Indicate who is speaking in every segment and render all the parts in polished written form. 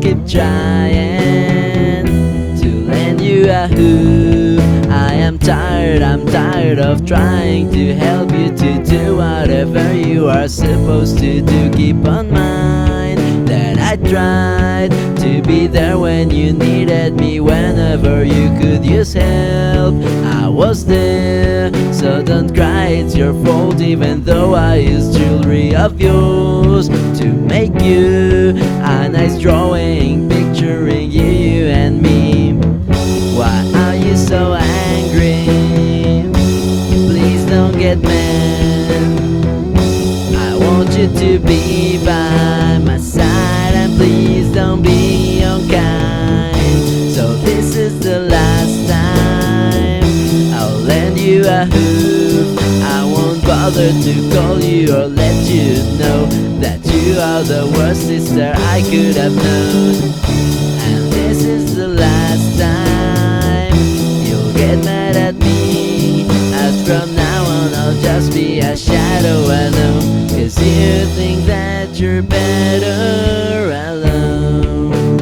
Speaker 1: keep trying to lend you a hoop. I'm tired of trying to help you to do whatever you are supposed to do. Keep on mind that I tried to be there when you needed me. Whenever you could use help, I was there. So don't cry, it's your fault, even though I used jewelry of yours to make you a nice drawing picturing you and me. Why are you so angry? Please don't get mad. I want you to be by my side, and please don't be unkind. So this is the last time I'll lend you a hoop. I won't bother to call you or let you know that you are the worst sister I could have known. And this is the last time you'll get mad at me, as from now on I'll just be a shadow alone, 'cause you think that you're better alone.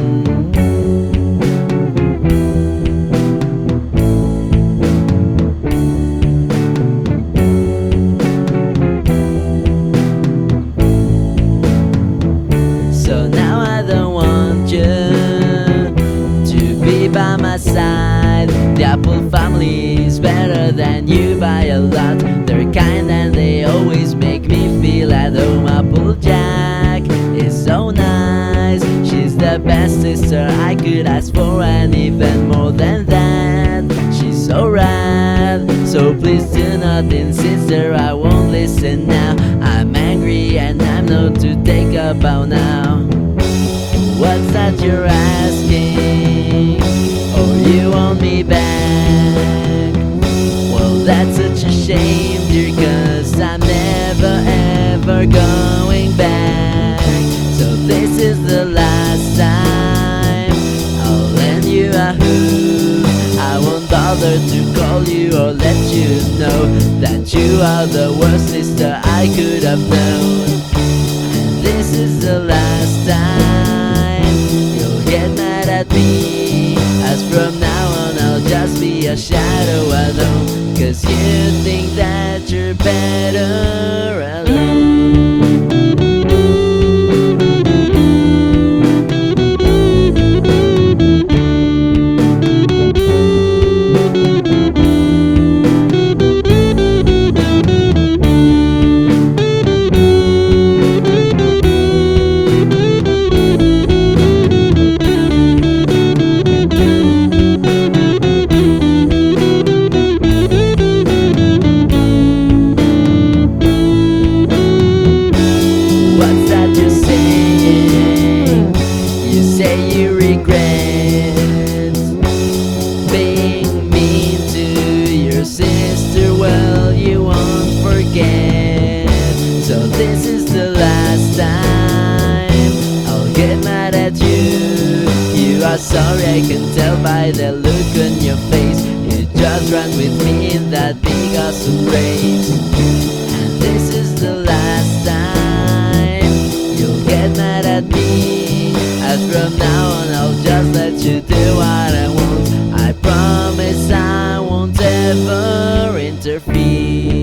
Speaker 1: So now I don't want you to be by my side. The Apple family is better than you by a lot. They're kind and they always make me feel at home. Applejack is so nice. She's the best sister I could ask for, and even more than that, she's so rad. So please do not insist there, I won't listen now. I'm angry and I'm not to take a bow now. What's that you're asking? Oh, you want me back? Well, that's such a shame, dear, 'cause I'm never ever going back. So this is the last time I'll lend you a hoop. I won't bother to call you or let you know that you are the worst sister I could have known. And this is the last time you'll get mad at me, as from now on I'll just be a shadow alone, 'cause you think that you're better alone. You regret being mean to your sister. Well, you won't forget. So this is the last time I'll get mad at you. You are sorry, I can tell by the look on your face. You just ran with me in that big awesome race. And this is the last time you'll get mad at me, as from now on I'll just let you do what I want. I promise I won't ever interfere.